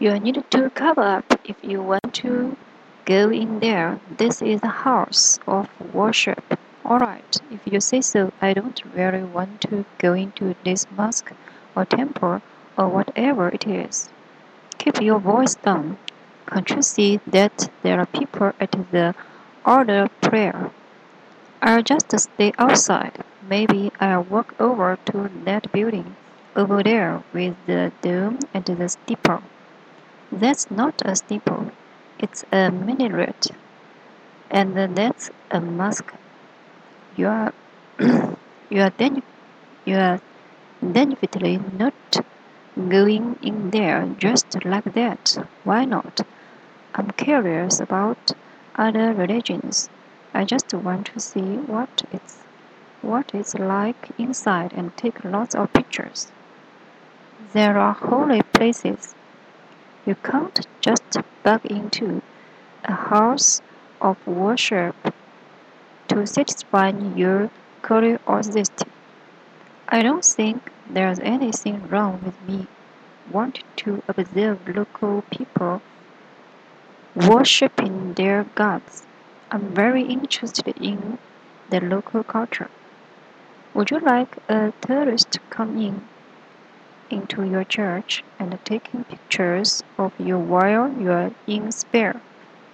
You need to cover up if you want to go in there. This is a house of worship. All right, if you say so. I don't really want to go into this mosque or temple or whatever it is. Keep your voice down. Can't you see that there are people at the order prayer? I'll just stay outside. Maybe I'll walk over to that building over there with the dome and the steeple. That's not a steeple. It's a minaret. And that's a mosque. You are you are then you are definitely not going in there just like that. Why not? I'm curious about other religions. I just want to see what it's like inside and take lots of pictures. There are holy places. You can't just bug into a house of worship to satisfy your curiosity. I don't think there's anything wrong with me wanting to observe local people worshipping their gods. I'm very interested in the local culture. Would you like a tourist coming into your church and taking pictures of you while you're in spare?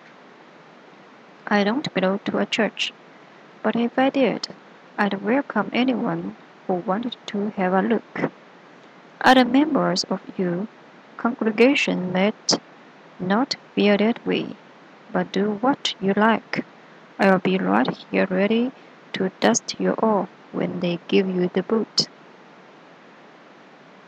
I don't belong to a church, but if I did, I'd welcome anyone who wanted to have a look. Other members of your congregation might not feel that way, but do what you like. I'll be right here ready to dust you off when they give you the boot.